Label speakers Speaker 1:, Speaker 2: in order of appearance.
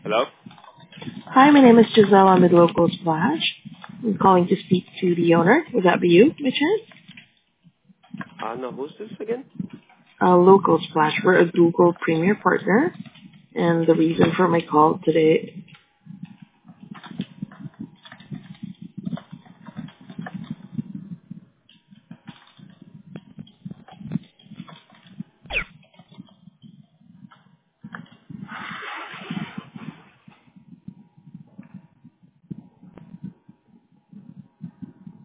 Speaker 1: Hello?
Speaker 2: Hi, my name is Giselle. I'm with Local Splash. I'm calling to speak to the owner. Would that be you, by chance?
Speaker 1: No, who's this again?
Speaker 2: Local Splash. We're a Google Premier partner, and the reason for my call today